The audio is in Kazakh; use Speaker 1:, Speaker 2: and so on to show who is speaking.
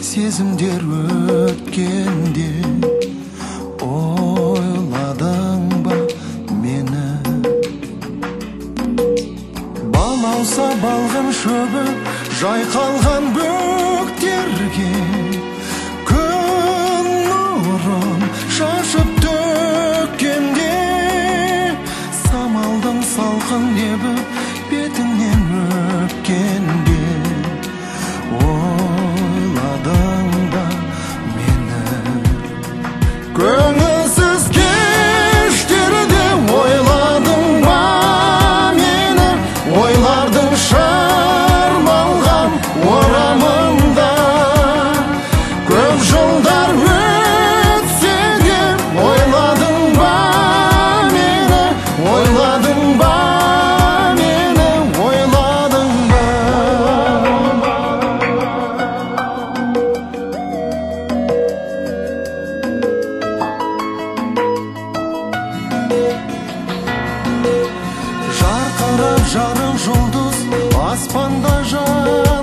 Speaker 1: сезімдер өткенде ойладың ба мені? Балауса балғын шөбі жайқалған бөктерге күн нұрын шашып төккенде самалдың салқын лебі бетіңнен өпкенде ойладың ба мені? Көңілсіз кештерде ойладың ба мені? Ойлардың шармалған орамында көп жылдар өтсе де ойладың ба мені? Ойладың ба мені? Ойладың ба? Жарқырап жарық жұлдыз аспанда жар